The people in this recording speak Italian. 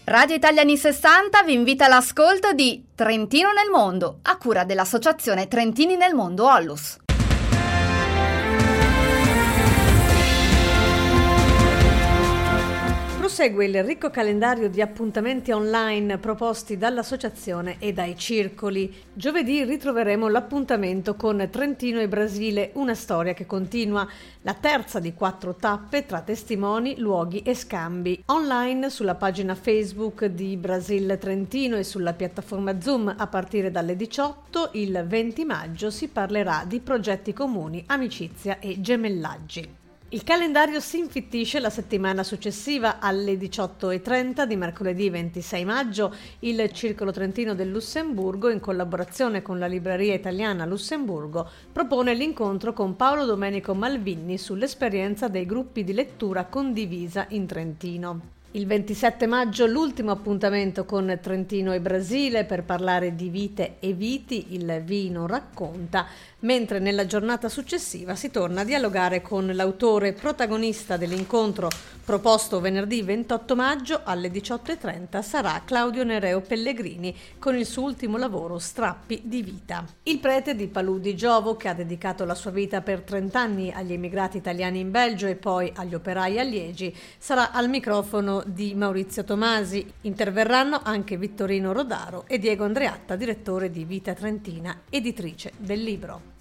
Radio Italia anni 60 vi invita all'ascolto di Trentino nel mondo, a cura dell'associazione Trentini nel mondo Ollus. Prosegue il ricco calendario di appuntamenti online proposti dall'associazione e dai circoli. Giovedì ritroveremo l'appuntamento con Trentino e Brasile, una storia che continua, la terza di 4 tappe tra testimoni, luoghi e scambi. Online sulla pagina Facebook di Brasil Trentino e sulla piattaforma Zoom a partire dalle 18, il 20 maggio si parlerà di progetti comuni, amicizia e gemellaggi. Il calendario si infittisce la settimana successiva. Alle 18:30 di mercoledì 26 maggio il Circolo Trentino del Lussemburgo, in collaborazione con la Libreria Italiana Lussemburgo, propone l'incontro con Paolo Domenico Malvini sull'esperienza dei gruppi di lettura condivisa in Trentino. Il 27 maggio l'ultimo appuntamento con Trentino e Brasile per parlare di vite e viti, il vino racconta, mentre nella giornata successiva si torna a dialogare con l'autore protagonista dell'incontro proposto venerdì 28 maggio alle 18:30 sarà Claudio Nereo Pellegrini con il suo ultimo lavoro Strappi di vita. Il prete di Palù di Giovo, che ha dedicato la sua vita per 30 anni agli emigrati italiani in Belgio e poi agli operai a Liegi, sarà al microfono di Maurizio Tomasi. Interverranno anche Vittorino Rodaro e Diego Andreatta, direttore di Vita Trentina, editrice del libro.